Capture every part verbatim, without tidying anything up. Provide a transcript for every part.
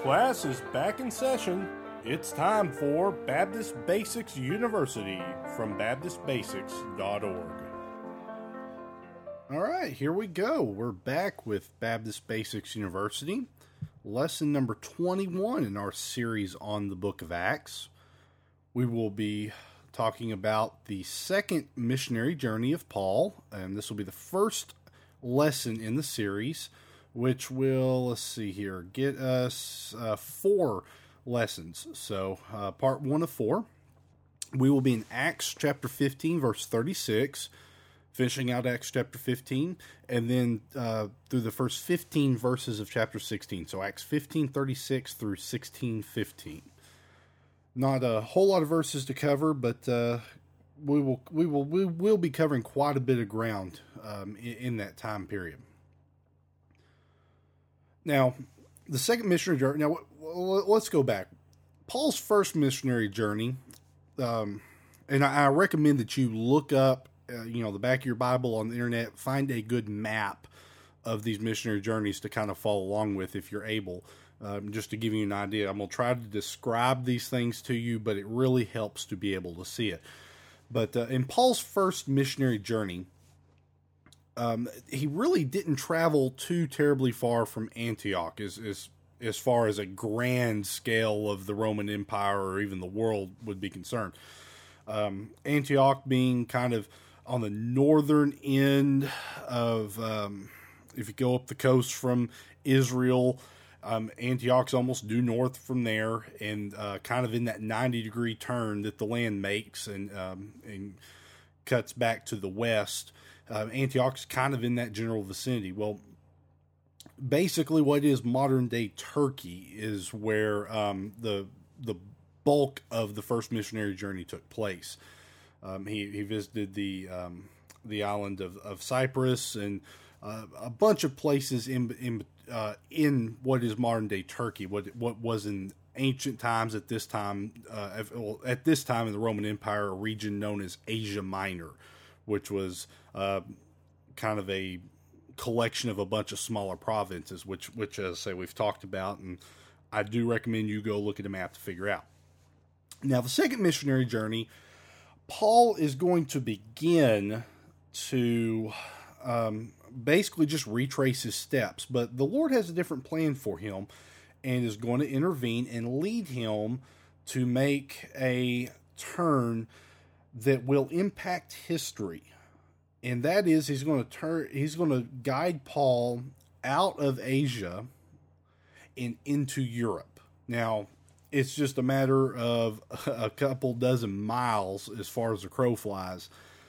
Class is back in session. It's time for Baptist Basics University from baptist basics dot org. All right, here we go. We're back with Baptist Basics University, lesson number twenty-one in our series on the book of Acts. We will be talking about the second missionary journey of Paul, and this will be the first lesson in the series, which will, let's see here, get us uh, four lessons. So, uh, part one of four. We will be in Acts chapter fifteen, verse thirty-six, finishing out Acts chapter fifteen, and then uh, through the first fifteen verses of chapter sixteen. So, Acts fifteen thirty-six through sixteen fifteen. Not a whole lot of verses to cover, but uh, we will we will we will be covering quite a bit of ground um, in, in that time period. Now, the second missionary journey, now let's go back. Paul's first missionary journey, um, and I, I recommend that you look up, uh, you know, the back of your Bible on the internet, find a good map of these missionary journeys to kind of follow along with if you're able, um, just to give you an idea. I'm going to try to describe these things to you, but it really helps to be able to see it. But uh, in Paul's first missionary journey, Um, he really didn't travel too terribly far from Antioch as, as, as far as a grand scale of the Roman Empire or even the world would be concerned. Um, Antioch being kind of on the northern end of, um, if you go up the coast from Israel, um, Antioch's almost due north from there, and uh, kind of in that ninety degree turn that the land makes and, um, and cuts back to the west. Uh, Antioch's kind of in that general vicinity. Well, basically what is modern day Turkey is where um, the the bulk of the first missionary journey took place. Um, he, he visited the um, the island of, of Cyprus and uh, a bunch of places in in uh, in what is modern day Turkey. What what was in ancient times at this time uh, at this time in the Roman Empire, a region known as Asia Minor, which was uh, kind of a collection of a bunch of smaller provinces, which, which, as I say, we've talked about, and I do recommend you go look at a map to figure out. Now, the second missionary journey, Paul is going to begin to um, basically just retrace his steps, but the Lord has a different plan for him and is going to intervene and lead him to make a turn that will impact history. And that is, he's going to turn, he's going to guide Paul out of Asia and into Europe. Now, it's just a matter of a couple dozen miles as far as the crow flies.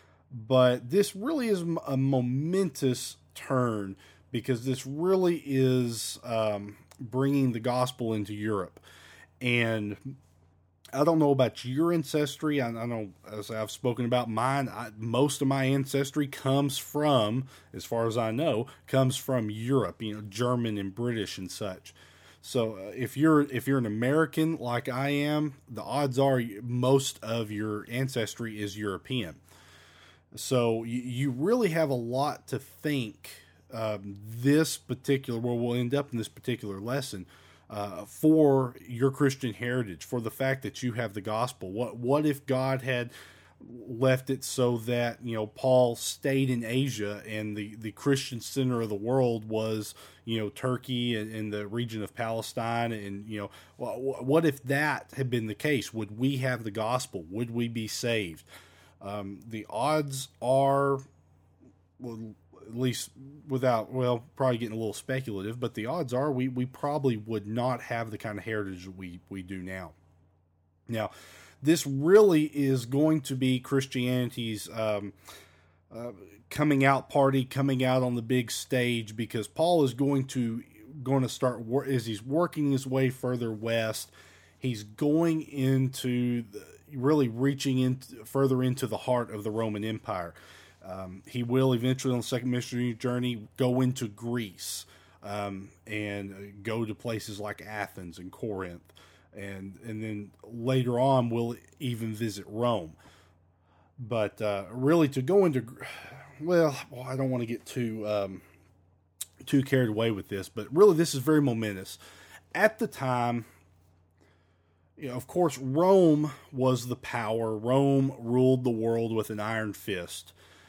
But this really is a momentous turn because this really is um, bringing the gospel into Europe. And I don't know about your ancestry. I, I know, as I've spoken about mine, I, most of my ancestry comes from, as far as I know, comes from Europe, you know, German and British and such. So uh, if you're if you're an American like I am, the odds are most of your ancestry is European. So you, you really have a lot to think um, this particular, where we'll end up in this particular lesson, Uh, for your Christian heritage, for the fact that you have the gospel. What what if God had left it so that, you know, Paul stayed in Asia and the, the Christian center of the world was, you know, Turkey and, and the region of Palestine, and, you know, what, what if that had been the case? Would we have the gospel? Would we be saved? Um, the odds are, well, at least without, well, probably getting a little speculative, but the odds are we, we probably would not have the kind of heritage that we, we do now. Now, this really is going to be Christianity's um, uh, coming out party, coming out on the big stage, because Paul is going to going to start, as he's working his way further west, he's going into, the, really reaching in, further into the heart of the Roman Empire. Um, he will eventually, on the second missionary journey, go into Greece um, and go to places like Athens and Corinth, and and then later on will even visit Rome. But uh, really, to go into, well, well I don't want to get too um, too carried away with this, but really, this is very momentous. at the time, you know, of course, Rome was the power. Rome ruled the world with an iron fist.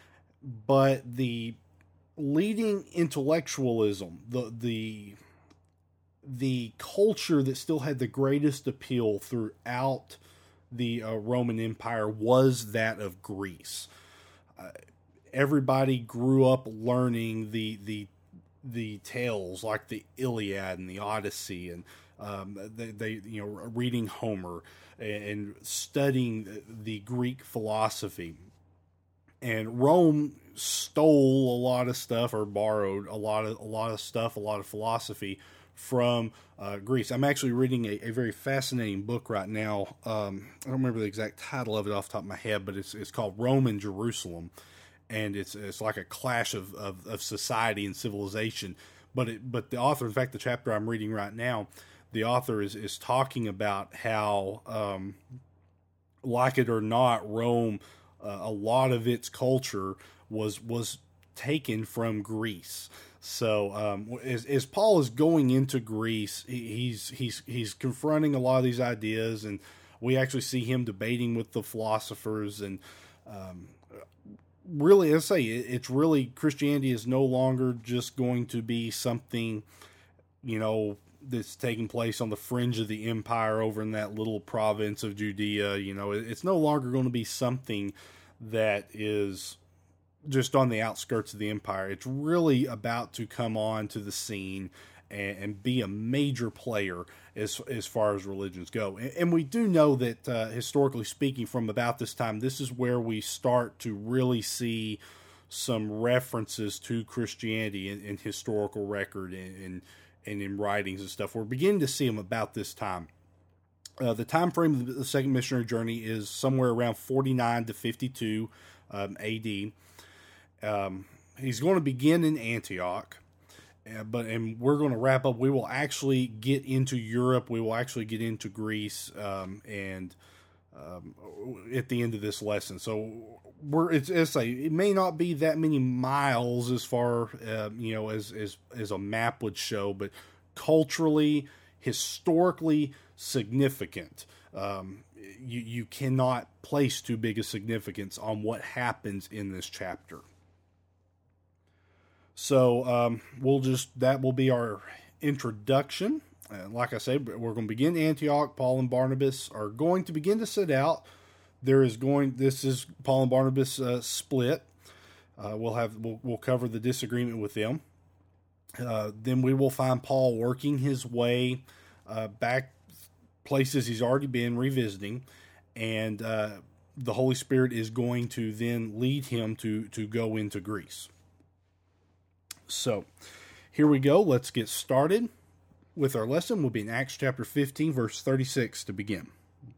But the leading intellectualism, the the the culture that still had the greatest appeal throughout the uh, Roman Empire was that of Greece. Uh, everybody grew up learning the the the tales like the Iliad and the Odyssey, and um, they, they you know reading Homer and studying the Greek philosophy. And Rome stole a lot of stuff, or borrowed a lot of a lot of stuff, a lot of philosophy from uh, Greece. I'm actually reading a, a very fascinating book right now. Um, I don't remember the exact title of it off the top of my head, but it's it's called Rome and Jerusalem, and it's it's like a clash of, of, of society and civilization. But it, but the author, in fact, the chapter I'm reading right now, the author is is talking about how, um, like it or not, Rome, uh, a lot of its culture was was taken from Greece. So um, as, as Paul is going into Greece, he's he's he's confronting a lot of these ideas, and we actually see him debating with the philosophers. And um, really, as I say, it's really, Christianity is no longer just going to be something, you know, that's taking place on the fringe of the empire over in that little province of Judea. You know, it's no longer going to be something that is just on the outskirts of the empire. It's really about to come on to the scene and, and be a major player as as far as religions go. And, and we do know that, uh, historically speaking, from about this time, this is where we start to really see some references to Christianity in, in historical record and, and and in writings and stuff. We're beginning to see them about this time. Uh, the time frame of the second missionary journey is somewhere around forty-nine to fifty-two um, A D. Um, he's going to begin in Antioch, uh, but and we're going to wrap up. We will actually get into Europe. We will actually get into Greece, um, and um, at the end of this lesson. So we're it's, it's a, it may not be that many miles as far uh, you know as as as a map would show, but culturally, historically significant. Um, you you cannot place too big a significance on what happens in this chapter. So um, we'll just, that will be our introduction. Uh, like I said, we're going to begin Antioch. Paul and Barnabas are going to begin to set out. There is going, this is Paul and Barnabas uh, split. Uh, we'll have, we'll, we'll cover the disagreement with them. Uh, then we will find Paul working his way uh, back places he's already been revisiting, and uh, the Holy Spirit is going to then lead him to to go into Greece. So, here we go. Let's get started with our lesson. We'll be in Acts chapter fifteen, verse thirty-six to begin.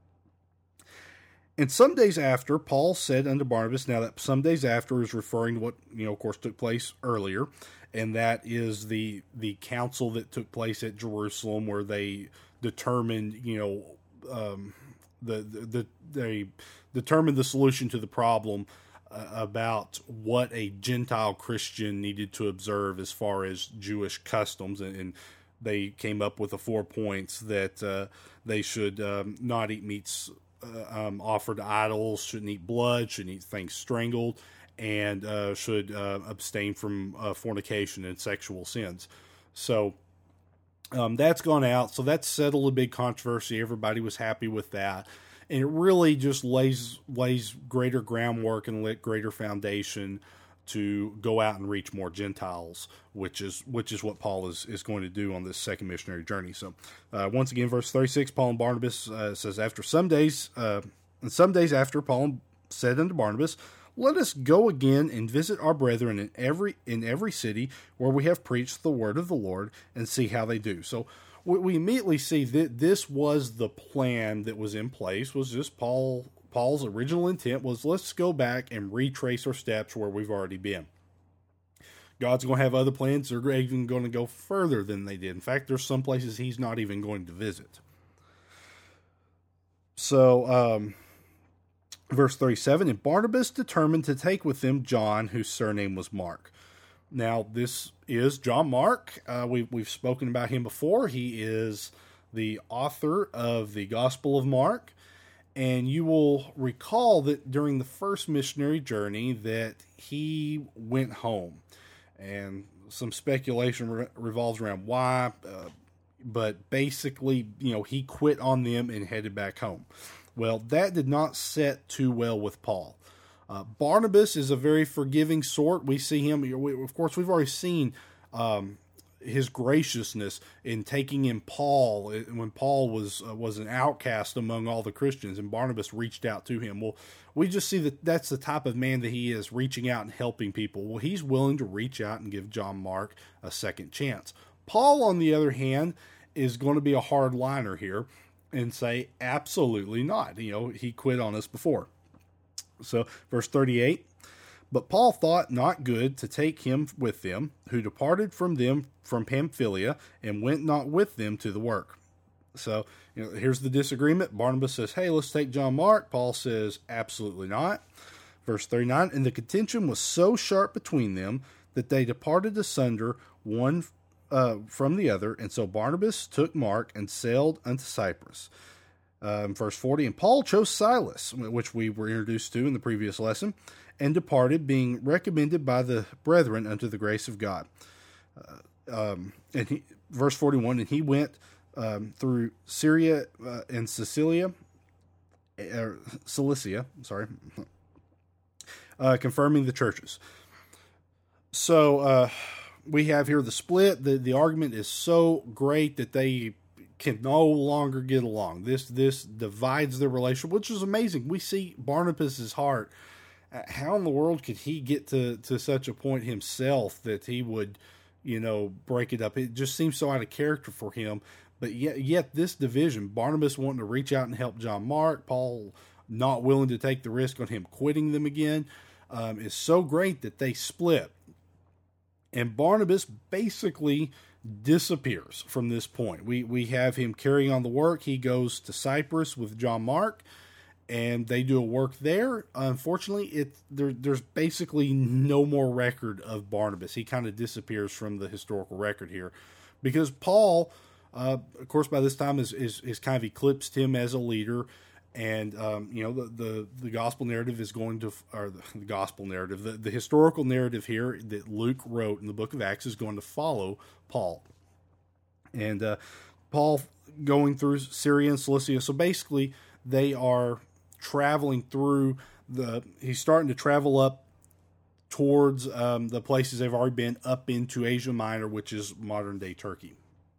And some days after, Paul said unto Barnabas, now that some days after is referring to what, you know, of course, took place earlier, and that is the the council that took place at Jerusalem, where they determined, you know, um, the, the the they determined the solution to the problem uh, about what a Gentile Christian needed to observe as far as Jewish customs, and, and they came up with the four points that uh, they should um, not eat meats uh, um, offered to idols, shouldn't eat blood, shouldn't eat things strangled, and uh, should uh, abstain from uh, fornication and sexual sins. So um, that's gone out. So that's settled a big controversy. Everybody was happy with that. And it really just lays lays greater groundwork and lit greater foundation to go out and reach more Gentiles, which is which is what Paul is, is going to do on this second missionary journey. So uh, once again, verse thirty-six, Paul and Barnabas uh, says, after some days, uh, and some days after, Paul said unto Barnabas, let us go again and visit our brethren in every in every city where we have preached the word of the Lord, and see how they do. So we, we immediately see that this was the plan that was in place, was just Paul Paul's original intent was, let's go back and retrace our steps where we've already been. God's going to have other plans. They're even going to go further than they did. In fact, there's some places he's not even going to visit. So, um, verse thirty-seven, and Barnabas determined to take with them John, whose surname was Mark. Now, this is John Mark. Uh, we, we've spoken about him before. He is the author of the Gospel of Mark. And you will recall that during the first missionary journey that he went home. And some speculation re- revolves around why. Uh, but basically, you know, he quit on them and headed back home. Well, that did not set too well with Paul. Uh, Barnabas is a very forgiving sort. We see him, we, of course, we've already seen um, his graciousness in taking in Paul when Paul was uh, was an outcast among all the Christians, and Barnabas reached out to him. Well, we just see that that's the type of man that he is, reaching out and helping people. Well, he's willing to reach out and give John Mark a second chance. Paul, on the other hand, is going to be a hard liner here and say, absolutely not. You know, he quit on us before. So, verse thirty-eight, but Paul thought not good to take him with them, who departed from them from Pamphylia, and went not with them to the work. So, you know, here's the disagreement. Barnabas says, hey, let's take John Mark. Paul says, absolutely not. Verse thirty-nine, and the contention was so sharp between them that they departed asunder one uh, from the other. And so Barnabas took Mark and sailed unto Cyprus. Um, verse forty, and Paul chose Silas, which we were introduced to in the previous lesson, and departed, being recommended by the brethren unto the grace of God. Uh, um, and he, verse forty-one, and he went um, through Syria uh, and Sicilia, uh, Cilicia, sorry, uh, confirming the churches. So uh, we have here the split. The, the argument is so great that they can no longer get along. This this divides their relationship, which is amazing. We see Barnabas's heart. How in the world could he get to, to such a point himself that he would, you know, break it up? It just seems so out of character for him. But yet, yet this division, Barnabas wanting to reach out and help John Mark, Paul not willing to take the risk on him quitting them again, um, is so great that they split. And Barnabas basically disappears from this point. We we have him carrying on the work. He goes to Cyprus with John Mark, and they do a work there. Unfortunately, it there, there's basically no more record of Barnabas. He kind of disappears from the historical record here, because Paul, uh, of course, by this time is, is is kind of eclipsed him as a leader. And, um, you know, the, the, the gospel narrative is going to, or the, the gospel narrative, the, the historical narrative here that Luke wrote in the book of Acts is going to follow Paul. And uh, Paul going through Syria and Cilicia. So basically, they are traveling through the, he's starting to travel up towards um, the places they've already been, up into Asia Minor, which is modern day Turkey.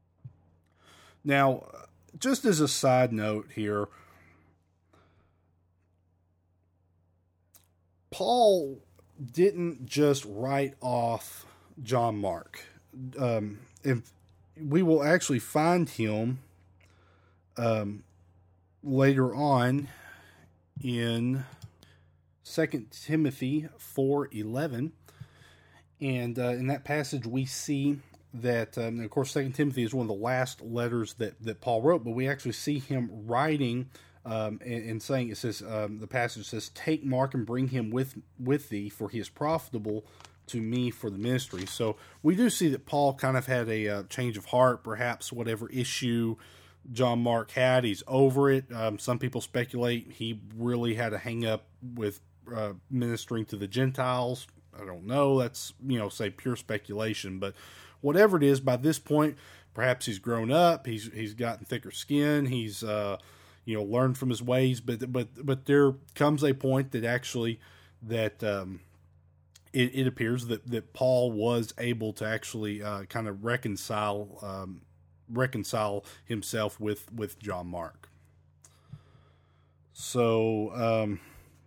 Now, just as a side note here, Paul didn't just write off John Mark. Um, and we will actually find him um, later on in Second Timothy four eleven. And uh, in that passage we see that, um, and of course, Second Timothy is one of the last letters that, that Paul wrote, but we actually see him writing Um, and, and saying, it says, um, the passage says, take Mark and bring him with, with thee, for he is profitable to me for the ministry. So we do see that Paul kind of had a uh, change of heart, perhaps whatever issue John Mark had, he's over it. Um, some people speculate he really had a hang up with uh, ministering to the Gentiles. I don't know. That's, you know, say pure speculation, but whatever it is, by this point, perhaps he's grown up. He's, he's gotten thicker skin. He's, uh, you know, learn from his ways, but but but there comes a point that actually that um, it, it appears that, that Paul was able to actually uh, kind of reconcile um, reconcile himself with with John Mark. So um,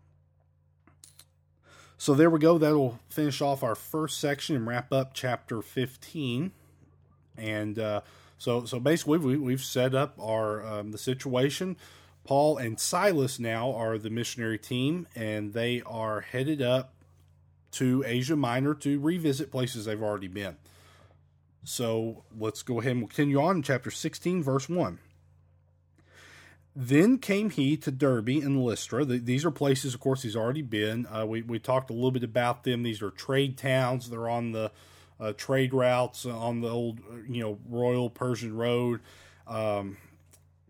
so there we go. That'll finish off our first section and wrap up chapter fifteen. And uh, So, so basically, we, we've set up our um, the situation. Paul and Silas now are the missionary team, and they are headed up to Asia Minor to revisit places they've already been. So let's go ahead and continue on in chapter sixteen, verse one. Then came he to Derbe and Lystra. The, these are places, of course, he's already been. Uh, we, we talked a little bit about them. These are trade towns. They're on the Uh, trade routes on the old, you know, Royal Persian Road. Um,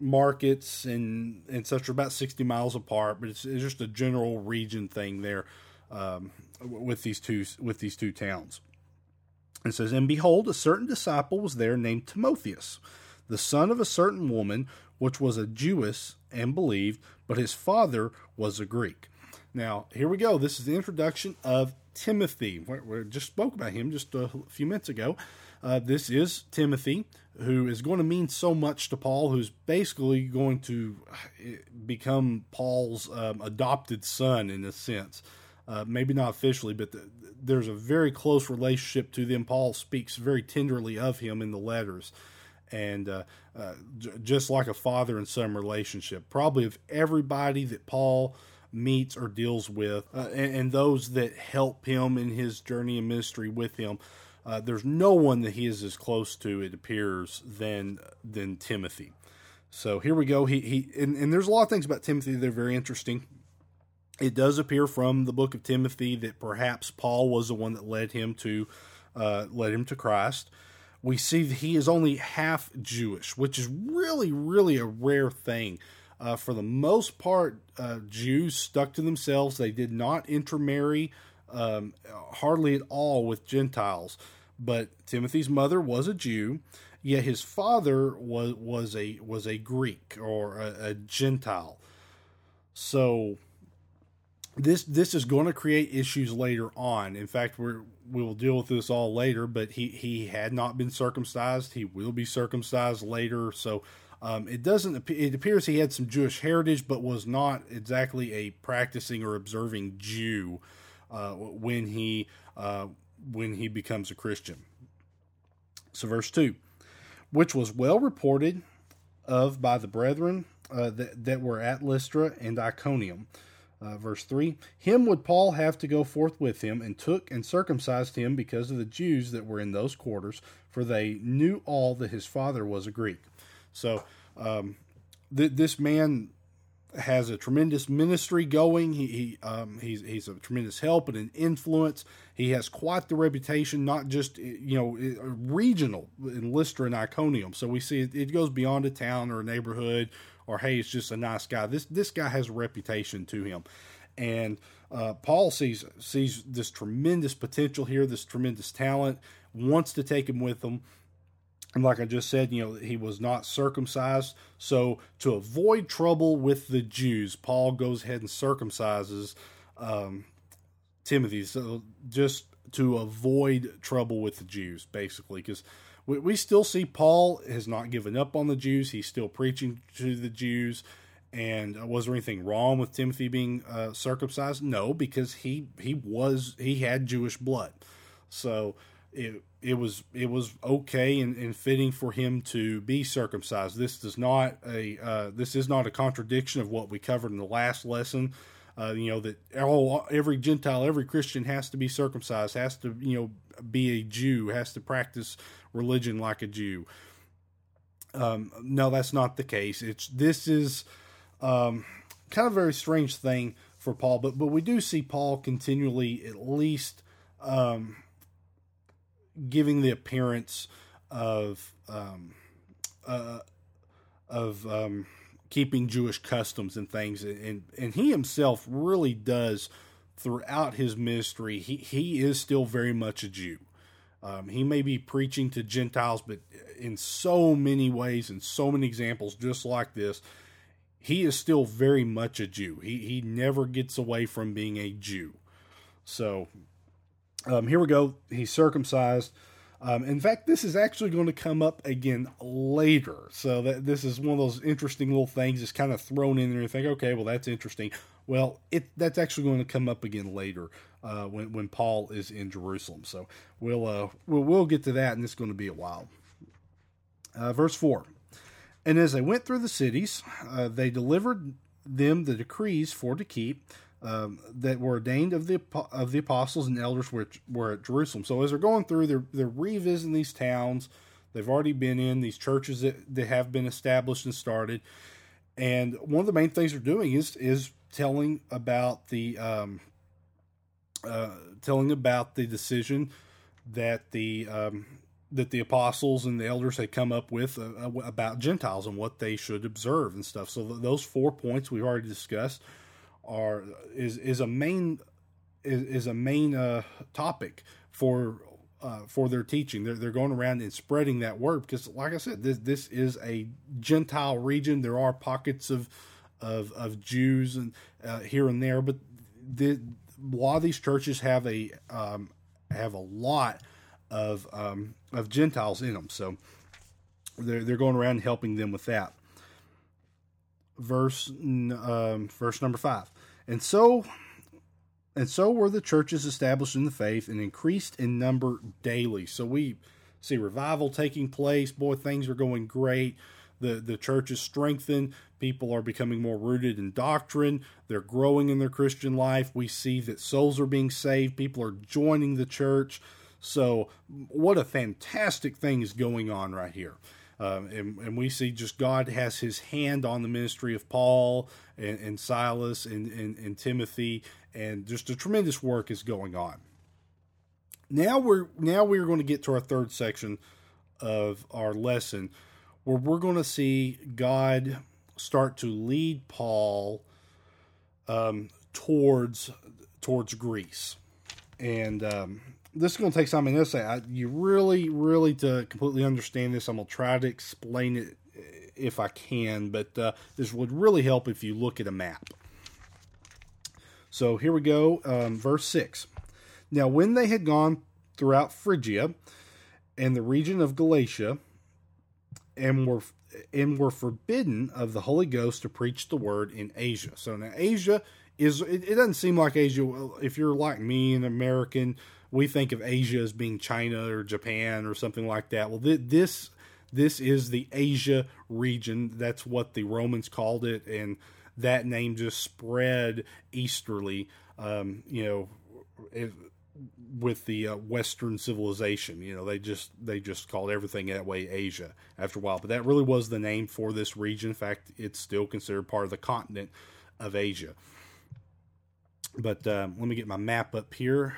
markets and, and such are about sixty miles apart, but it's, it's just a general region thing there um, with these two with these two towns. It says, and behold, a certain disciple was there named Timotheus, the son of a certain woman, which was a Jewess and believed, but his father was a Greek. Now, here we go. This is the introduction of Timothy. We, we just spoke about him just a few minutes ago. Uh, this is Timothy, who is going to mean so much to Paul, who's basically going to become Paul's um, adopted son in a sense. Uh, maybe not officially, but the, there's a very close relationship to them. Paul speaks very tenderly of him in the letters. And uh, uh, j- just like a father and son relationship, probably of everybody that Paul meets or deals with, uh, and, and those that help him in his journey and ministry with him, uh, there's no one that he is as close to, it appears, than than Timothy. So here we go. He he, and, and there's a lot of things about Timothy that are very interesting. It does appear from the book of Timothy that perhaps Paul was the one that led him to uh, led him to Christ. We see that he is only half Jewish, which is really, really a rare thing. Uh, for the most part, uh, Jews stuck to themselves. They did not intermarry um, hardly at all with Gentiles. But Timothy's mother was a Jew, yet his father was was a was a Greek or a, a Gentile. So this this is going to create issues later on. In fact, we're we will deal with this all later. But he he had not been circumcised. He will be circumcised later. So. Um, it doesn't. It appears he had some Jewish heritage, but was not exactly a practicing or observing Jew uh, when he uh, when he becomes a Christian. So, verse two, which was well reported of by the brethren uh, that that were at Lystra and Iconium. Uh, verse three, him would Paul have to go forth with him, and took and circumcised him because of the Jews that were in those quarters, for they knew all that his father was a Greek. So um, th- this man has a tremendous ministry going. He, he um, he's he's a tremendous help and an influence. He has quite the reputation, not just you know regional in Lystra and Iconium. So we see it, it goes beyond a town or a neighborhood, or hey, it's just a nice guy. This this guy has a reputation to him, and uh, Paul sees sees this tremendous potential here, this tremendous talent, wants to take him with him. And like I just said, you know, he was not circumcised. So to avoid trouble with the Jews, Paul goes ahead and circumcises um, Timothy. So just to avoid trouble with the Jews, basically. Because we, we still see Paul has not given up on the Jews. He's still preaching to the Jews. And was there anything wrong with Timothy being uh, circumcised? No, because he, he was, he had Jewish blood. So it it was it was okay and, and fitting for him to be circumcised. This does not a uh, this is not a contradiction of what we covered in the last lesson. Uh, you know that all every Gentile, every Christian has to be circumcised, has to you know be a Jew, has to practice religion like a Jew. Um, no, that's not the case. It's this is um, kind of a very strange thing for Paul, but but we do see Paul continually at least. Um, giving the appearance of um, uh, of um, keeping Jewish customs and things, and and he himself really does throughout his ministry. He he is still very much a Jew. Um, he may be preaching to Gentiles, but in so many ways and so many examples, just like this, he is still very much a Jew. He he never gets away from being a Jew. So. Um, here we go. He's circumcised. Um, in fact, this is actually going to come up again later. So that this is one of those interesting little things that's kind of thrown in there and think, okay, well, that's interesting. Well, it that's actually going to come up again later uh, when when Paul is in Jerusalem. So we'll uh, we'll we'll get to that, and it's going to be a while. Uh, verse four. And as they went through the cities, uh, they delivered them the decrees for to keep. Um, that were ordained of the of the apostles and elders which were at Jerusalem. So as they're going through, they're they're revisiting these towns they've already been in, these churches that, that have been established and started. And one of the main things they're doing is is telling about the um, uh, telling about the decision that the um, that the apostles and the elders had come up with uh, about Gentiles and what they should observe and stuff. So th- those four points we've already discussed are is is a main is, is a main uh, topic for uh, for their teaching. They're they're going around and spreading that word because, like I said, this this is a Gentile region. There are pockets of of of Jews and uh, here and there, but the, a lot of these churches have a um, have a lot of um, of Gentiles in them, so they're they're going around helping them with that. Verse um, verse number five, and so and so were the churches established in the faith and increased in number daily. So we see revival taking place. Boy, things are going great. The the church is strengthened. People are becoming more rooted in doctrine. They're growing in their Christian life. We see that souls are being saved. People are joining the church. So what a fantastic thing is going on right here. Um, and, and we see just God has his hand on the ministry of Paul and, and Silas and, and, and Timothy, and just a tremendous work is going on. Now we're now we're going to get to our third section of our lesson, where we're going to see God start to lead Paul um, towards towards Greece. And um, this is going to take some minutes. I, you really, really, to completely understand this, I'm going to try to explain it if I can, but uh, this would really help if you look at a map. So here we go, um, verse six. Now when they had gone throughout Phrygia and the region of Galatia, and were and were forbidden of the Holy Ghost to preach the word in Asia. So now Asia is, it, it doesn't seem like Asia. If you're like me, an American, we think of Asia as being China or Japan or something like that. Well, th- this this is the Asia region. That's what the Romans called it, and that name just spread easterly. Um, you know, it, with the uh, Western civilization, you know, they just they just called everything that way Asia after a while. But that really was the name for this region. In fact, it's still considered part of the continent of Asia. But um, let me get my map up here.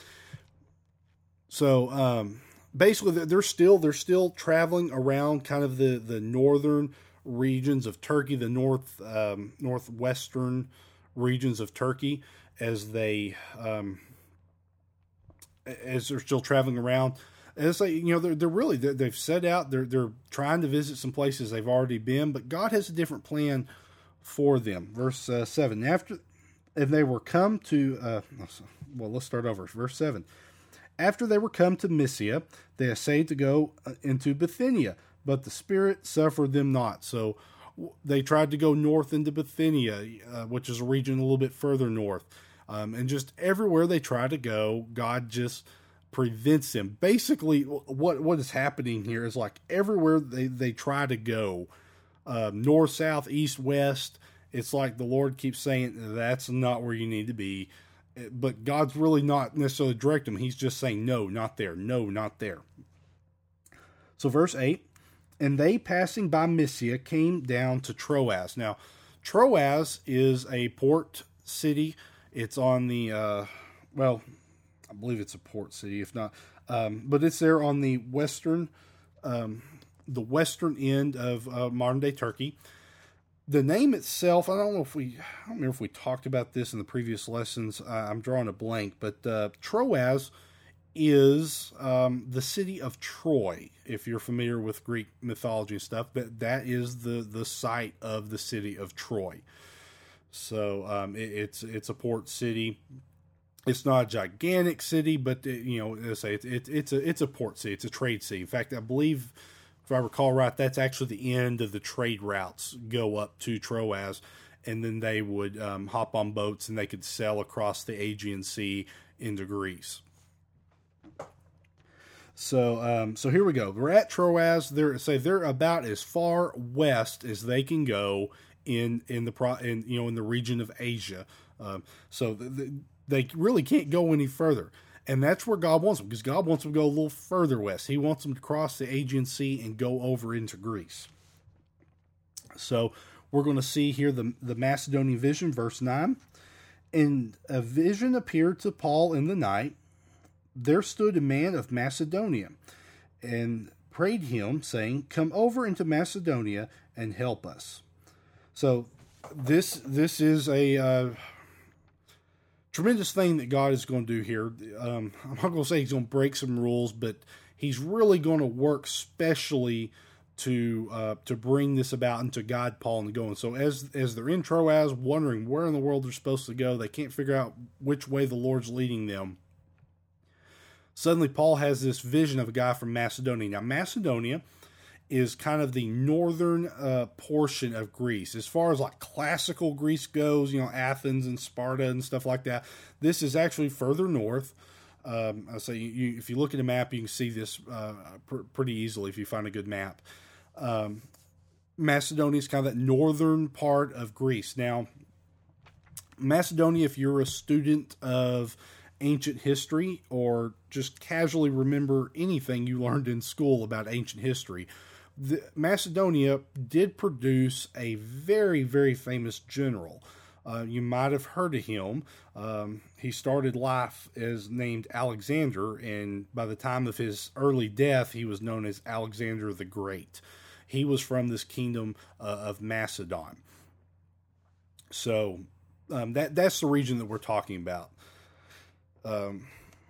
So um, basically, they're still they're still traveling around kind of the, the northern regions of Turkey, the north um, northwestern regions of Turkey, as they um, as they're still traveling around. And it's like, you know, they're they're really they're, they've set out. They're they're trying to visit some places they've already been, but God has a different plan for them. Verse uh, seven. After and they were come to uh, well, let's start over. Verse seven. After they were come to Mysia, they essayed to go into Bithynia, but the Spirit suffered them not. So they tried to go north into Bithynia, uh, which is a region a little bit further north. Um, and just everywhere they try to go, God just prevents them. Basically, what what is happening here is like everywhere they, they try to go, uh, north, south, east, west, it's like the Lord keeps saying, that's not where you need to be. But God's really not necessarily directing them. He's just saying, no, not there. No, not there. So verse eight, and they passing by Mysia came down to Troas. Now, Troas is a port city. It's on the, uh, well, I believe it's a port city, if not, um, but it's there on the western, um, the western end of uh, modern day Turkey. The name itself, I don't know if we, I don't remember if we talked about this in the previous lessons. Uh, I'm drawing a blank, but uh, Troas is um, the city of Troy. If you're familiar with Greek mythology and stuff, that that is the the site of the city of Troy. So um, it, it's it's a port city. It's not a gigantic city, but it, you know, let's say it, it, it's a it's a port city. It's a trade city. In fact, I believe, if I recall right, that's actually the end of the trade routes go up to Troas, and then they would um, hop on boats and they could sail across the Aegean Sea into Greece. So, um, so here we go. We're at Troas. They're say they're about as far west as they can go in in the pro in you know in the region of Asia. Um, so the, the, they really can't go any further. And that's where God wants them, because God wants them to go a little further west. He wants them to cross the Aegean Sea and go over into Greece. So we're going to see here the, the Macedonian vision, verse nine. And a vision appeared to Paul in the night. There stood a man of Macedonia, and prayed him, saying, "Come over into Macedonia and help us." So this this is a uh, tremendous thing that God is going to do here. Um, I'm not going to say he's going to break some rules, but he's really going to work specially to uh, to bring this about and to guide Paul into going. So as as they're in Troas, wondering where in the world they're supposed to go, they can't figure out which way the Lord's leading them. Suddenly, Paul has this vision of a guy from Macedonia. Now, Macedonia is kind of the northern uh, portion of Greece. As far as like classical Greece goes, you know, Athens and Sparta and stuff like that, this is actually further north. Um, I say, you, if you look at a map, you can see this uh, pr- pretty easily if you find a good map. Um, Macedonia is kind of that northern part of Greece. Now, Macedonia, if you're a student of ancient history or just casually remember anything you learned in school about ancient history, the, Macedonia did produce a very, very famous general. Uh, you might have heard of him. Um, he started life as named Alexander, and by the time of his early death, he was known as Alexander the Great. He was from this kingdom uh, of Macedon. So um, that that's the region that we're talking about. Um,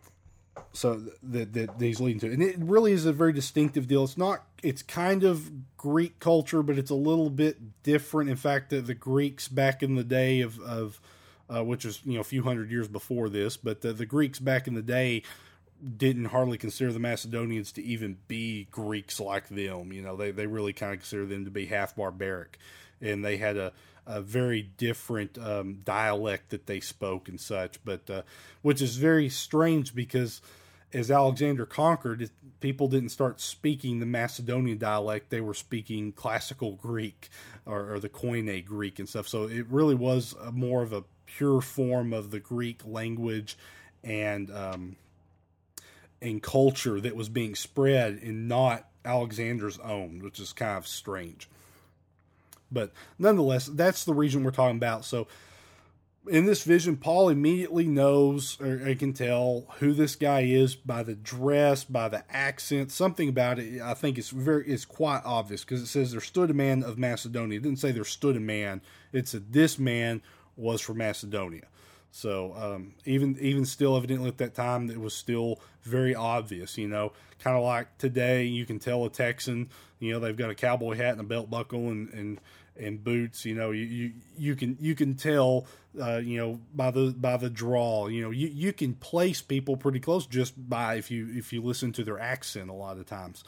so that, that he's leading to, and it really is a very distinctive deal. It's not, it's kind of Greek culture, but it's a little bit different. In fact, the, the Greeks back in the day of, of, uh, which is, you know, a few hundred years before this, but the, the Greeks back in the day didn't hardly consider the Macedonians to even be Greeks like them. You know, they, they really kind of consider them to be half barbaric, and they had a, a very different um, dialect that they spoke and such, but uh, which is very strange because as Alexander conquered, people didn't start speaking the Macedonian dialect. They were speaking classical Greek or, or the Koine Greek and stuff. So it really was a more of a pure form of the Greek language and um, and culture that was being spread and not Alexander's own, which is kind of strange. But nonetheless, that's the region we're talking about. So in this vision, Paul immediately knows or can tell who this guy is by the dress, by the accent, something about it. I think it's very, it's quite obvious because it says there stood a man of Macedonia. It didn't say there stood a man. It said this man was from Macedonia. So um, even even still, evidently at that time, it was still very obvious. You know, kind of like today, you can tell a Texan. You know, they've got a cowboy hat and a belt buckle and and, and boots. You know, you, you you can you can tell. Uh, you know, by the by the draw. You know, you, you can place people pretty close just by if you if you listen to their accent a lot of times.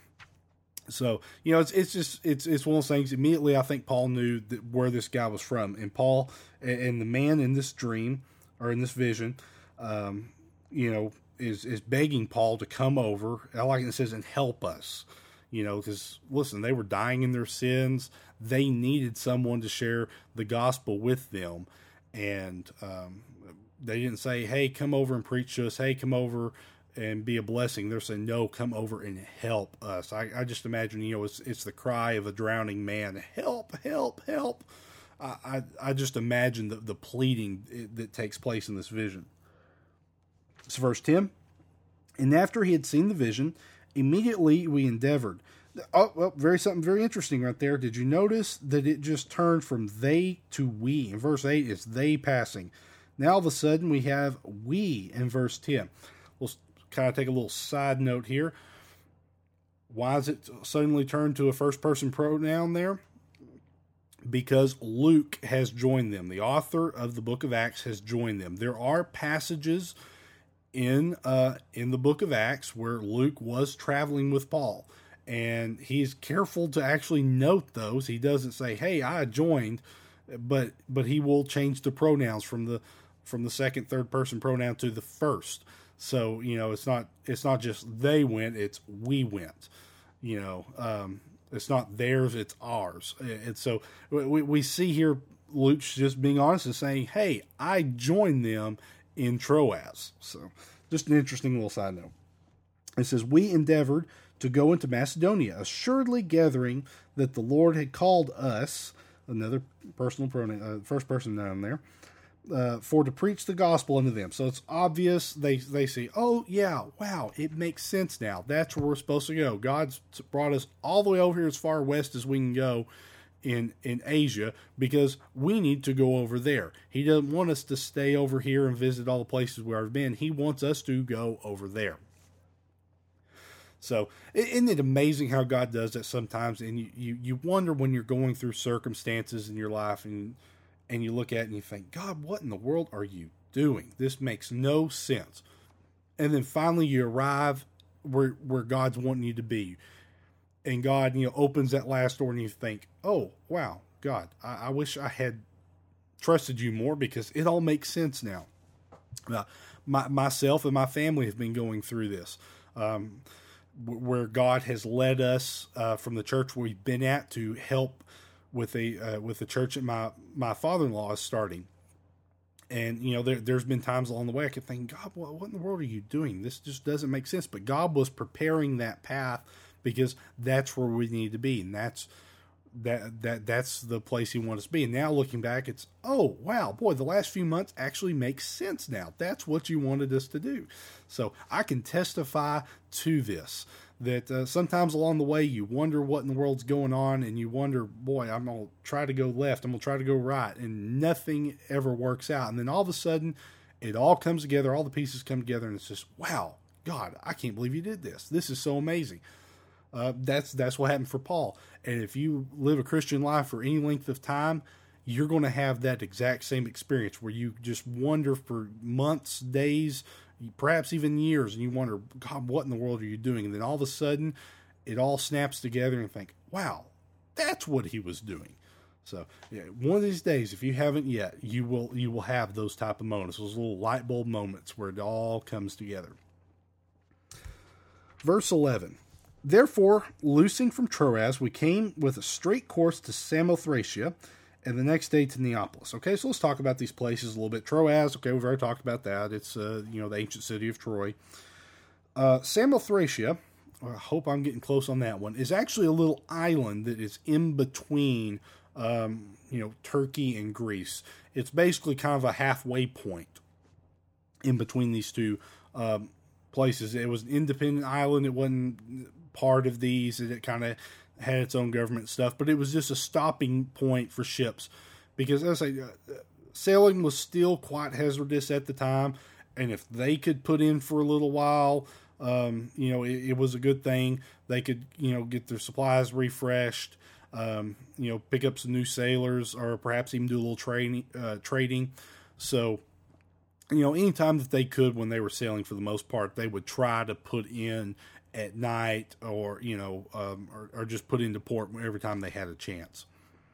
So, you know, it's it's just it's it's one of those things. Immediately, I think Paul knew that where this guy was from, and Paul and the man in this dream or in this vision, um, you know, is is begging Paul to come over. I like it says and help us. You know, because listen, they were dying in their sins. They needed someone to share the gospel with them, and um, they didn't say, "Hey, come over and preach to us." Hey, come over and be a blessing. They're saying, no, come over and help us. I, I just imagine, you know, it's it's the cry of a drowning man. Help, help, help. I, I, I just imagine the, the pleading that takes place in this vision. So verse ten, and after he had seen the vision, immediately we endeavored. Oh, well, very something very interesting right there. Did you notice that it just turned from they to we? In verse eight, it's they passing. Now all of a sudden we have we in verse ten. We'll kind of take a little side note here. Why is it suddenly turned to a first person pronoun there? Because Luke has joined them. The author of the book of Acts has joined them. There are passages in uh, in the book of Acts where Luke was traveling with Paul, and he's careful to actually note those. He doesn't say, "Hey, I joined," but but he will change the pronouns from the from the second, third person pronoun to the first. So, you know, it's not it's not just they went, it's we went. You know, um, it's not theirs, it's ours. And so we, we see here Luke's just being honest and saying, hey, I joined them in Troas. So just an interesting little side note. It says, we endeavored to go into Macedonia, assuredly gathering that the Lord had called us, another personal pronoun, uh, first person noun there, uh, for to preach the gospel unto them. So it's obvious. They they see, oh yeah, wow, it makes sense now. That's where we're supposed to go. God's brought us all the way over here as far west as we can go in in Asia, because we need to go over there. He doesn't want us to stay over here and visit all the places where I've been. He wants us to go over there. So isn't it amazing how God does that sometimes? And you, you, you wonder when you're going through circumstances in your life, and and you look at it and you think, God, what in the world are you doing? This makes no sense. And then finally you arrive where where God's wanting you to be. And God, you know, opens that last door and you think, oh, wow, God, I, I wish I had trusted you more, because it all makes sense now. Uh, my, myself and my family have been going through this, um, where God has led us uh, from the church we've been at to help with a uh, with the church that my, my father-in-law is starting. And, you know, there, there's been times along the way I kept thinking, God, what, what in the world are you doing? This just doesn't make sense. But God was preparing that path, because that's where we need to be. And that's that that that's the place he wants us to be. And now looking back, it's, oh, wow, boy, the last few months actually makes sense now. That's what you wanted us to do. So I can testify to this, that uh, sometimes along the way you wonder what in the world's going on, and you wonder, boy, I'm going to try to go left, I'm going to try to go right, and nothing ever works out. And then all of a sudden, it all comes together, all the pieces come together, and it's just, wow, God, I can't believe you did this. This is so amazing. Uh, that's that's what happened for Paul. And if you live a Christian life for any length of time, you're going to have that exact same experience where you just wonder for months, days, perhaps even years, and you wonder, God, what in the world are you doing? And then all of a sudden, it all snaps together, and you think, wow, that's what he was doing. So yeah, one of these days, if you haven't yet, you will you will have those type of moments, those little light bulb moments where it all comes together. Verse eleven. Therefore, loosing from Troas, we came with a straight course to Samothracia, and the next day to Neapolis. Okay, so let's talk about these places a little bit. Troas, okay, we've already talked about that. It's, uh, you know, the ancient city of Troy. Uh, Samothracia, I hope I'm getting close on that one, is actually a little island that is in between, um, you know, Turkey and Greece. It's basically kind of a halfway point in between these two um, places. It was an independent island. It wasn't part of these. It kind of had its own government stuff, but it was just a stopping point for ships, because as I say, uh, sailing was still quite hazardous at the time, and if they could put in for a little while, um, you know, it, it was a good thing. They could, you know, get their supplies refreshed, um, you know, pick up some new sailors, or perhaps even do a little training, uh, trading. So, you know, anytime that they could, when they were sailing, for the most part, they would try to put in at night, or, you know, um, or, or just put into port every time they had a chance.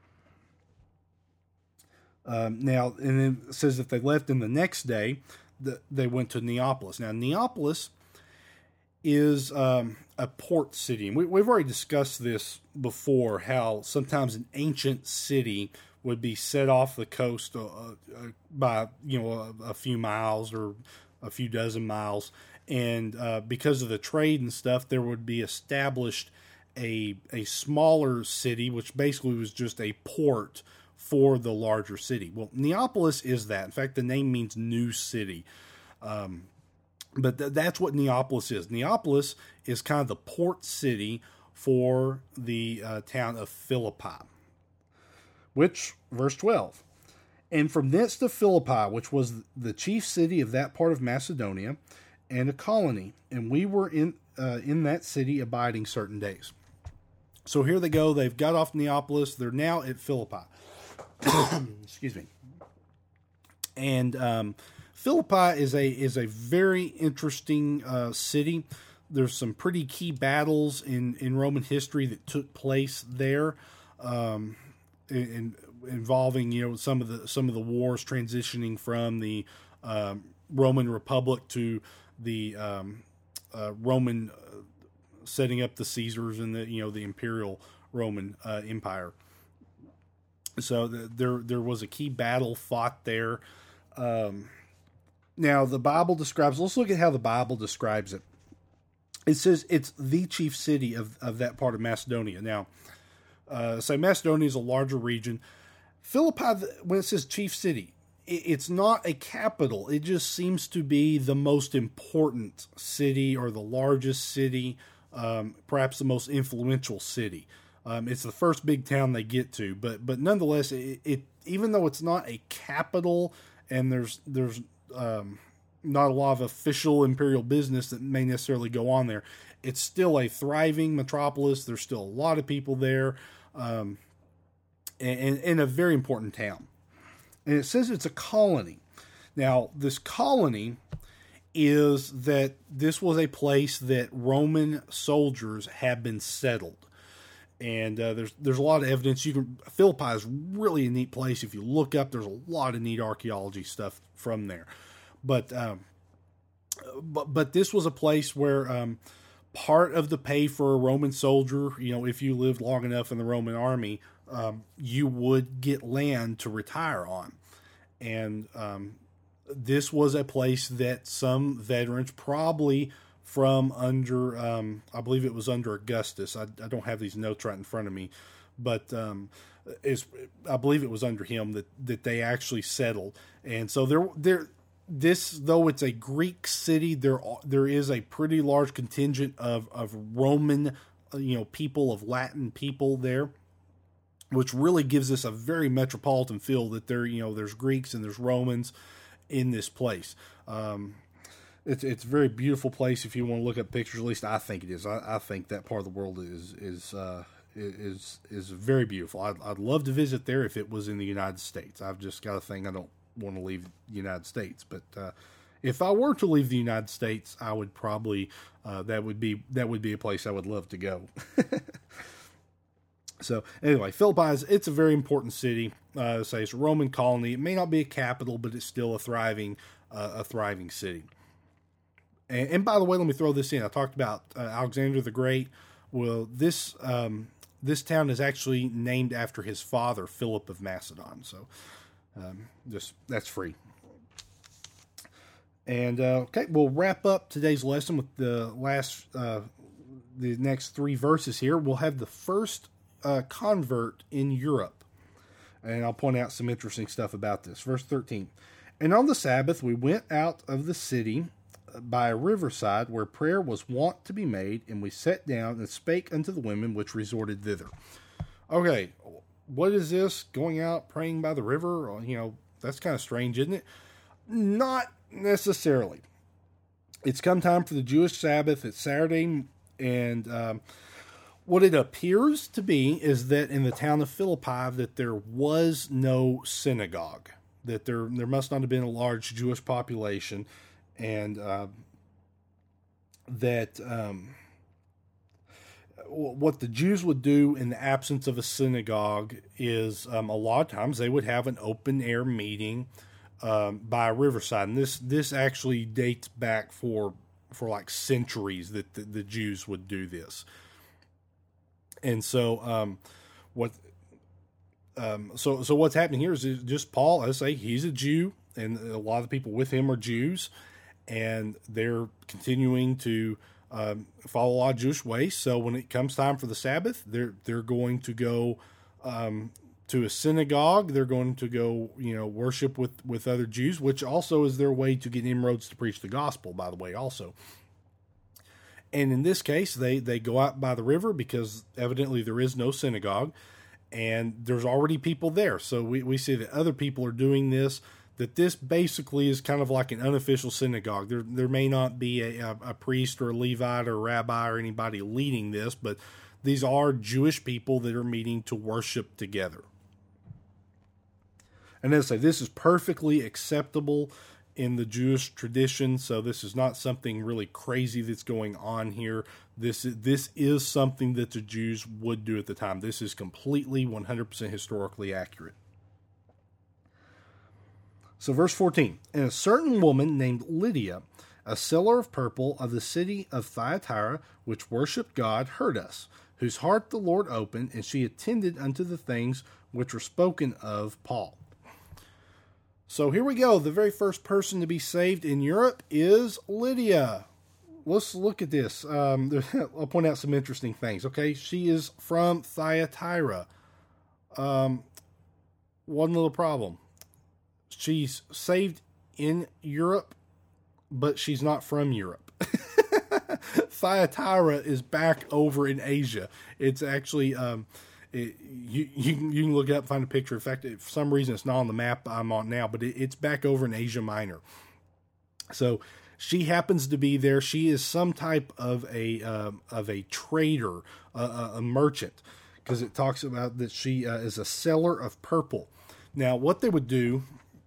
Um, now, and then it says if they left in the next day, the, they went to Neapolis. Now, Neapolis is um, a port city. And we, we've already discussed this before, how sometimes an ancient city would be set off the coast uh, uh, by, you know, a, a few miles or a few dozen miles. And uh, because of the trade and stuff, there would be established a a smaller city, which basically was just a port for the larger city. Well, Neapolis is that. In fact, the name means new city. Um, but th- that's what Neapolis is. Neapolis is kind of the port city for the uh, town of Philippi. Which, verse twelve, and from thence to Philippi, which was the chief city of that part of Macedonia, and a colony, and we were in uh, in that city abiding certain days. So here they go. They've got off Neapolis. They're now at Philippi. Excuse me. And um, Philippi is a is a very interesting uh, city. There's some pretty key battles in, in Roman history that took place there, um, in, in, involving, you know, some of the some of the wars transitioning from the um, Roman Republic to the um, uh, Roman uh, setting up the Caesars and the, you know, the imperial Roman uh, Empire. So the, there there was a key battle fought there. Um, now the Bible describes. Let's look at how the Bible describes it. It says it's the chief city of, of that part of Macedonia. Now, uh, so Macedonia is a larger region. Philippi, when it says chief city, it's not a capital. It just seems to be the most important city or the largest city, um, perhaps the most influential city. Um, it's the first big town they get to, but but nonetheless, it, it even though it's not a capital and there's there's um, not a lot of official imperial business that may necessarily go on there, it's still a thriving metropolis. There's still a lot of people there, um, and, and a very important town. And it says it's a colony. Now, this colony is that this was a place that Roman soldiers have been settled. And uh, there's there's a lot of evidence. You can Philippi is really a neat place. If you look up, there's a lot of neat archaeology stuff from there. But um, but but this was a place where um, part of the pay for a Roman soldier, you know, if you lived long enough in the Roman army, um, you would get land to retire on. And um, this was a place that some veterans, probably from under, um, I believe it was under Augustus. I, I don't have these notes right in front of me, but um, is I believe it was under him that, that they actually settled. And so there, there, this though it's a Greek city, there there is a pretty large contingent of of Roman, you know, people, of Latin people there, which really gives us a very metropolitan feel that there, you know, there's Greeks and there's Romans in this place. Um, it's it's a very beautiful place. If you want to look at pictures, at least I think it is. I, I think that part of the world is is uh, is is very beautiful. I'd, I'd love to visit there if it was in the United States. I've just got a thing. I don't want to leave the United States, but uh, if I were to leave the United States, I would probably uh, that would be that would be a place I would love to go. So anyway, Philippi is, it's a very important city. Uh, say it's a Roman colony. It may not be a capital, but it's still a thriving, uh, a thriving city. And, and by the way, let me throw this in. I talked about uh, Alexander the Great. Well, this um, this town is actually named after his father, Philip of Macedon. So um, just that's free. And uh, okay, we'll wrap up today's lesson with the last, uh, the next three verses here. We'll have the first Uh, convert in Europe. And I'll point out some interesting stuff about this. Verse thirteen. And on the Sabbath we went out of the city by a riverside where prayer was wont to be made, and we sat down and spake unto the women which resorted thither. Okay, what is this? Going out praying by the river? You know, that's kind of strange, isn't it? Not necessarily. It's come time for the Jewish Sabbath. It's Saturday, and um, what it appears to be is that in the town of Philippi that there was no synagogue, that there there must not have been a large Jewish population, and uh, that um, what the Jews would do in the absence of a synagogue is um, a lot of times they would have an open air meeting um, by a riverside, and this this actually dates back for for like centuries that the, the Jews would do this. And so, um, what, um, so, so what's happening here is just Paul, I say he's a Jew, and a lot of the people with him are Jews, and they're continuing to, um, follow a lot of Jewish ways. So when it comes time for the Sabbath, they're, they're going to go, um, to a synagogue. They're going to go, you know, worship with, with other Jews, which also is their way to get inroads to preach the gospel, by the way, also. And in this case, they, they go out by the river because evidently there is no synagogue, and there's already people there. So we, we see that other people are doing this, that this basically is kind of like an unofficial synagogue. There there may not be a, a, a priest or a Levite or a rabbi or anybody leading this, but these are Jewish people that are meeting to worship together. And as I say, this is perfectly acceptable in the Jewish tradition, so this is not something really crazy that's going on here. This is, this is something that the Jews would do at the time. This is completely one hundred percent historically accurate. So verse fourteen, and a certain woman named Lydia, a seller of purple of the city of Thyatira, which worshipped God, heard us, whose heart the Lord opened, and she attended unto the things which were spoken of Paul. So here we go. The very first person to be saved in Europe is Lydia. Let's look at this. Um, I'll point out some interesting things. Okay, she is from Thyatira. Um, one little problem. she's saved in Europe, but she's not from Europe. Thyatira is back over in Asia. It's actually, um, it, you, you, can, you can look it up, find a picture. In fact, for some reason it's not on the map I'm on now, but it, it's back over in Asia Minor. So she happens to be there. She is some type of a um, of a trader, uh, a merchant, because it talks about that she uh, is a seller of purple. Now, what they would do,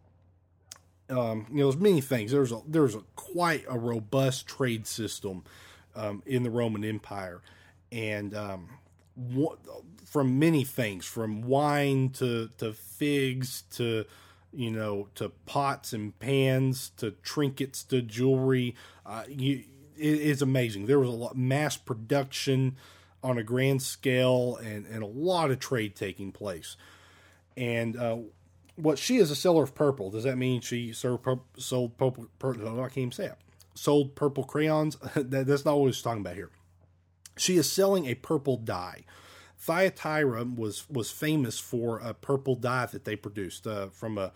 um, you know, there's many things. There's a there's a quite a robust trade system um, in the Roman Empire, and um, what, from many things, from wine to to figs to you know, to pots and pans, to trinkets, to jewelry. Uh, you, it, it's amazing. There was a lot mass production on a grand scale, and, and a lot of trade taking place. And uh, what she is a seller of purple. Does that mean she sold purple? Sold purple? purple oh, I can't even say it. Sold purple crayons? that, that's not what we're talking about here. She is selling a purple dye. Thyatira was was famous for a purple dye that they produced uh, from a,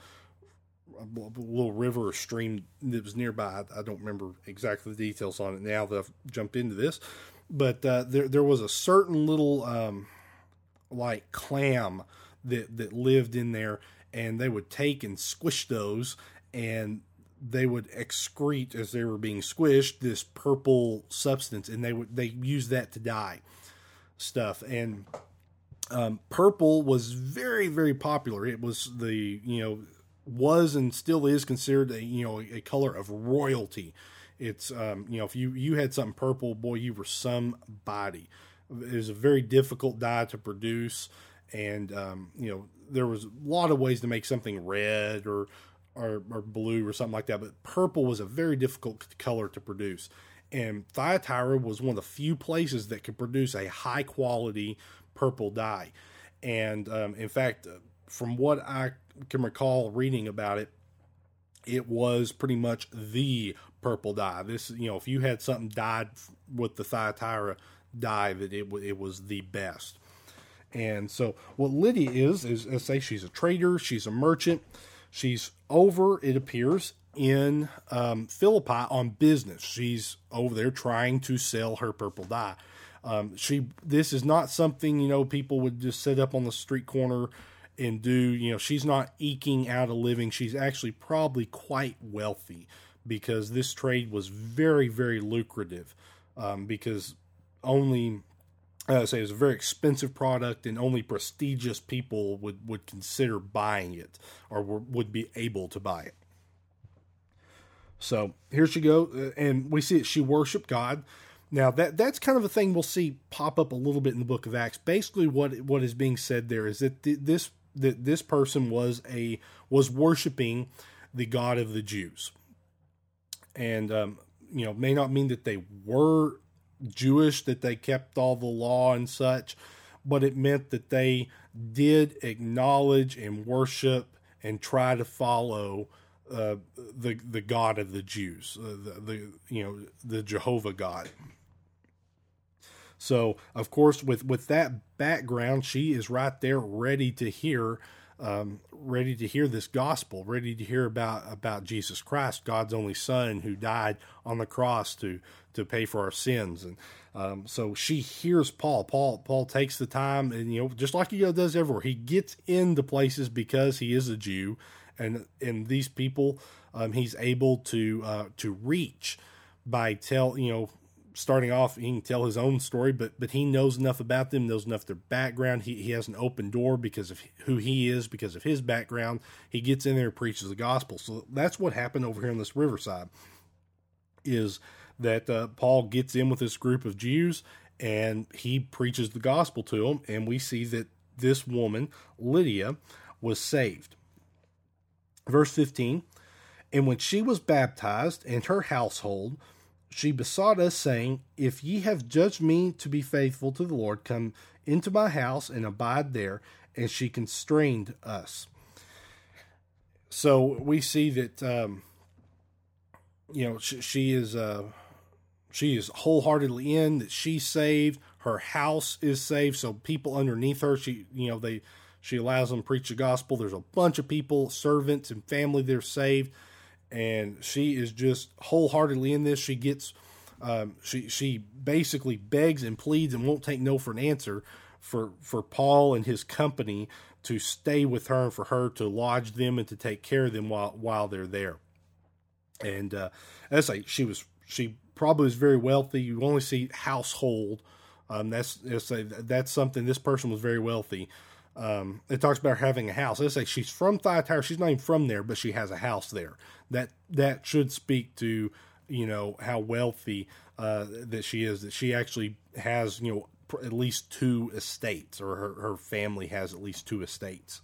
a little river or stream that was nearby. I don't remember exactly the details on it now that I've jumped into this, but uh, there there was a certain little um, like clam that that lived in there, and they would take and squish those, and they would excrete as they were being squished this purple substance, and they would they used that to dye stuff. And um, purple was very, very popular. It was the, you know, was and still is considered a, you know, a color of royalty. It's, um, you know, if you, you had something purple, boy, you were somebody. It was a very difficult dye to produce. And, um, you know, there was a lot of ways to make something red or, or, or blue or something like that. But purple was a very difficult color to produce. And Thyatira was one of the few places that could produce a high quality purple dye. And um, in fact, from what I can recall reading about it, it was pretty much the purple dye. This, you know, if you had something dyed with the Thyatira dye, that it, it was the best. And so what Lydia is, is, I say, she's a trader, she's a merchant, she's over, it appears, in um, Philippi on business. She's over there trying to sell her purple dye. Um, she, this is not something, you know, people would just sit up on the street corner and do. You know, she's not eking out a living. She's actually probably quite wealthy, because this trade was very, very lucrative, um, because only, as I say, it was a very expensive product, and only prestigious people would, would consider buying it, or were, would be able to buy it. So here she goes, and we see that she worshiped God. Now that that's kind of a thing we'll see pop up a little bit in the book of Acts. Basically, what what is being said there is that th- this that this person was a was worshiping the God of the Jews, and um, you know, may not mean that they were Jewish, that they kept all the law and such, but it meant that they did acknowledge and worship and try to follow Uh, the the God of the Jews, uh, the, the you know the Jehovah God. So of course, with with that background, she is right there, ready to hear, um, ready to hear this gospel, ready to hear about about Jesus Christ, God's only Son, who died on the cross to to pay for our sins. And um, so she hears Paul. Paul Paul takes the time, and you know, just like he does everywhere, he gets into places because he is a Jew. And and these people, um, he's able to uh, to reach by tell you know starting off. He can tell his own story, but but he knows enough about them, knows enough of their background. He he has an open door because of who he is, because of his background. He gets in there and preaches the gospel. So that's what happened over here in this Riverside. Is that uh, Paul gets in with this group of Jews, and he preaches the gospel to them, and we see that this woman Lydia was saved. Verse fifteen, and when she was baptized, and her household, she besought us, saying, If ye have judged me to be faithful to the Lord, come into my house and abide there. And she constrained us. So we see that, um, you know, she, she is uh, she is wholeheartedly in, that she's saved. Her house is saved. So people underneath her, she, you know, they. She allows them to preach the gospel. There's a bunch of people, servants and family that are saved. And she is just wholeheartedly in this. She gets, um, she she basically begs and pleads and won't take no for an answer for, for Paul and his company to stay with her and for her to lodge them and to take care of them while while they're there. And uh, as I say, she was she probably was very wealthy. You only see household. Um, that's that's, a, that's something. This person was very wealthy. Um, it talks about her having a house. Let's say she's from Thyatira. She's not even from there, but she has a house there. That that should speak to, you know, how wealthy uh, that she is. That she actually has, you know, at least two estates, or her, her family has at least two estates.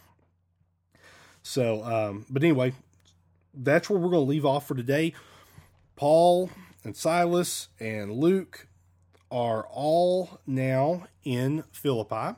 So, um, but anyway, that's where we're going to leave off for today. Paul and Silas and Luke are all now in Philippi.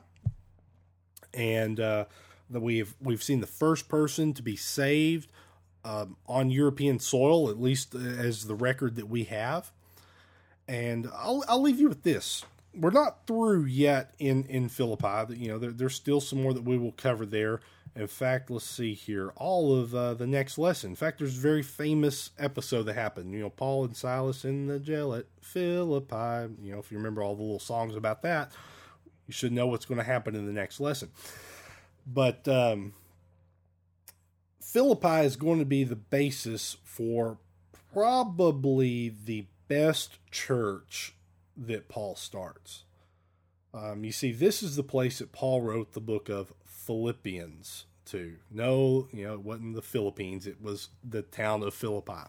And uh, we've we've seen the first person to be saved um, on European soil, at least as the record that we have. And I'll I'll leave you with this: we're not through yet in in Philippi. You know, there, there's still some more that we will cover there. In fact, let's see here, all of uh, the next lesson. In fact, there's a very famous episode that happened. You know, Paul and Silas in the jail at Philippi. You know, if you remember all the little songs about that, you should know what's going to happen in the next lesson. But um, Philippi is going to be the basis for probably the best church that Paul starts. Um, you see, this is the place that Paul wrote the book of Philippians to. No, you know, it wasn't the Philippines. It was the town of Philippi.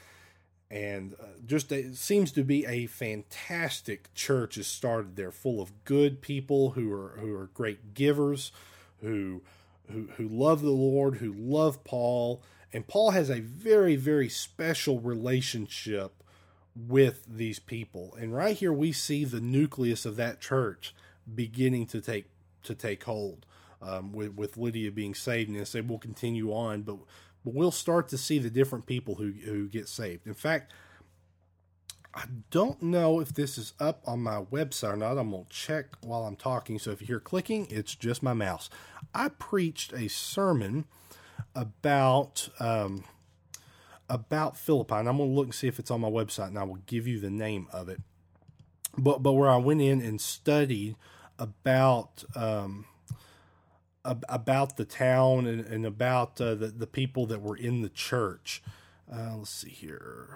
And uh, just a, it seems to be a fantastic church is started there, full of good people who are who are great givers, who who who love the Lord, who love Paul. And Paul has a very, very special relationship with these people. And right here we see the nucleus of that church beginning to take to take hold, um, with, with Lydia being saved. And they will continue on, but But we'll start to see the different people who, who get saved. In fact, I don't know if this is up on my website or not. I'm going to check while I'm talking. So if you hear clicking, it's just my mouse. I preached a sermon about um, about Philippi, and I'm going to look and see if it's on my website, and I will give you the name of it. But but where I went in and studied about um, about the town and, and about uh, the, the people that were in the church. Uh, let's see here.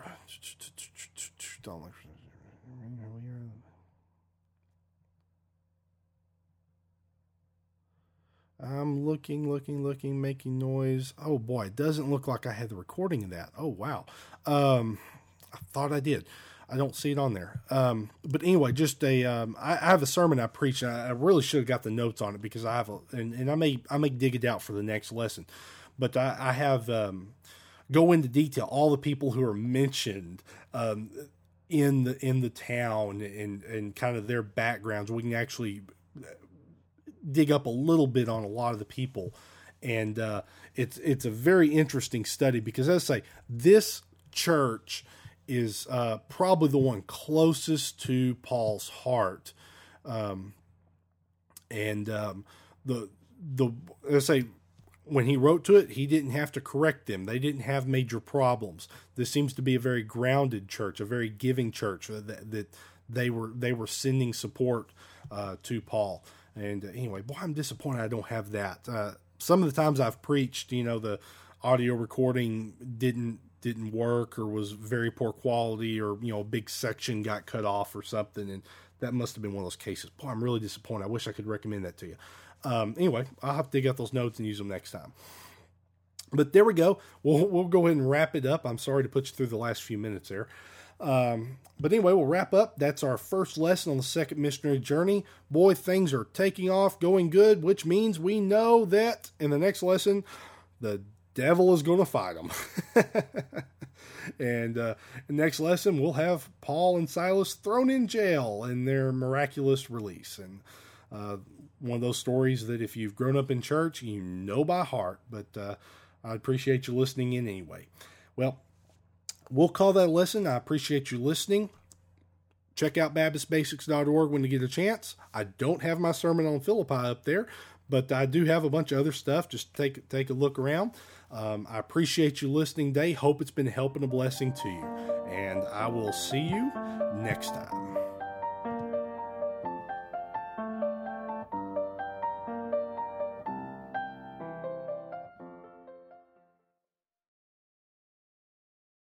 I'm looking, looking, looking, making noise. Oh boy, it doesn't look like I had the recording of that. Oh wow. Um, I thought I did. I don't see it on there. Um, but anyway, just a, um, I, I have a sermon I preach, and I, I really should have got the notes on it because I have a, and, and I may, I may dig it out for the next lesson, but I, I have, um, go into detail, all the people who are mentioned, um, in the, in the town and, and kind of their backgrounds. We can actually dig up a little bit on a lot of the people. And, uh, it's, it's a very interesting study because, as I say, this church is uh, probably the one closest to Paul's heart. Um, and um, the, the, let's say, when he wrote to it, he didn't have to correct them. They didn't have major problems. This seems to be a very grounded church, a very giving church that, that they were, they were sending support uh, to Paul. And uh, anyway, boy, I'm disappointed I don't have that. Uh, some of the times I've preached, you know, the audio recording didn't, didn't work or was very poor quality, or, you know, a big section got cut off or something. And that must've been one of those cases. Boy, I'm really disappointed. I wish I could recommend that to you. Um, anyway, I'll have to dig out those notes and use them next time. But there we go. We'll, we'll go ahead and wrap it up. I'm sorry to put you through the last few minutes there. Um, but anyway, we'll wrap up. That's our first lesson on the second missionary journey. Boy, things are taking off, going good, which means we know that in the next lesson, the devil is going to fight them. And uh, next lesson, we'll have Paul and Silas thrown in jail and their miraculous release. And uh, one of those stories that if you've grown up in church, you know by heart. But uh, I appreciate you listening in anyway. Well, we'll call that a lesson. I appreciate you listening. Check out Baptist Basics dot org when you get a chance. I don't have my sermon on Philippi up there, But I do have a bunch of other stuff. Just take take a look around. Um, I appreciate you listening today. Hope it's been helping a blessing to you. And I will see you next time.